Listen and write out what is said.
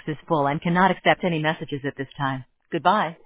is full and cannot accept any messages at this time. Goodbye.